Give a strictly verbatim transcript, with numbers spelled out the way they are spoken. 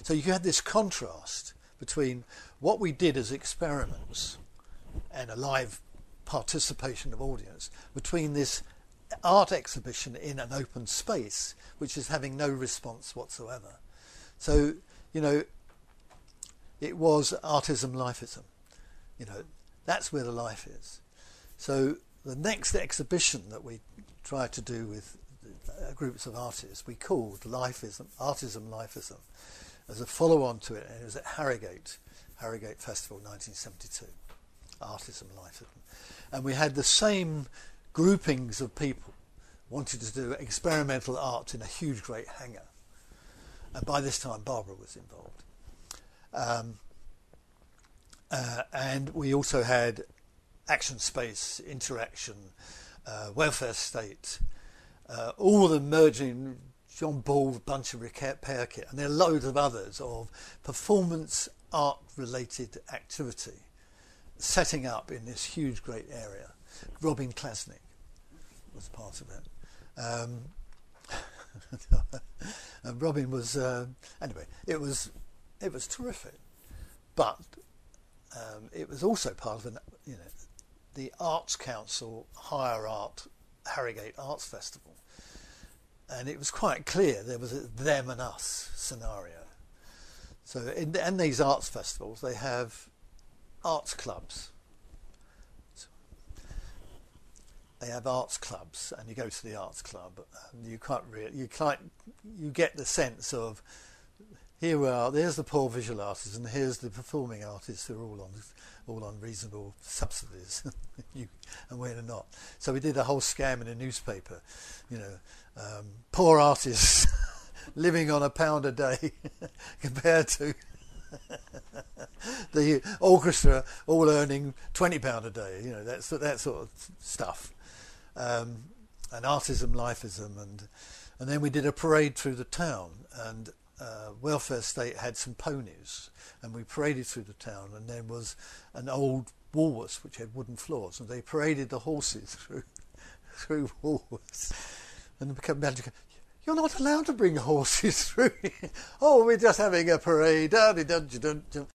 So you had this contrast between what we did as experiments and a live participation of audience, between this art exhibition in an open space, which is having no response whatsoever. So, you know, it was artism, lifeism. You know, that's where the life is. So the next exhibition that we tried to do with uh, groups of artists, we called Lifeism, Artism, Lifeism, as a follow-on to it, and it was at Harrogate, Harrogate Festival nineteen seventy-two, Artism, Lifeism. And we had the same groupings of people wanted to do experimental art in a huge great hangar. And by this time Barbara was involved. Um, uh, and we also had action space, interaction, uh, welfare state, uh, all of them merging John Ball's bunch of repair kit, and there are loads of others of performance art related activity setting up in this huge great area. Robin Klasnick was part of it. Um, and Robin was uh, anyway. It was it was terrific, but um, it was also part of an you know the Arts Council Higher Art Harrogate Arts Festival, and it was quite clear there was a them and us scenario. So in, in these arts festivals, they have arts clubs. They have arts clubs, and you go to the arts club, and you can't really, you can't, you get the sense of here we are. There's the poor visual artists, and here's the performing artists who are all on all on reasonable subsidies, you, and we're not. So we did a whole scam in a newspaper, you know, um, poor artists living on a pound a day compared to the orchestra all earning twenty pound a day. You know, that's that sort of stuff. Um, and artism, lifeism, and and then we did a parade through the town, and uh, Welfare State had some ponies, and we paraded through the town, and there was an old Woolworths which had wooden floors, and they paraded the horses through through Woolworths, and they became magic. You're not allowed to bring horses through. Oh, we're just having a parade.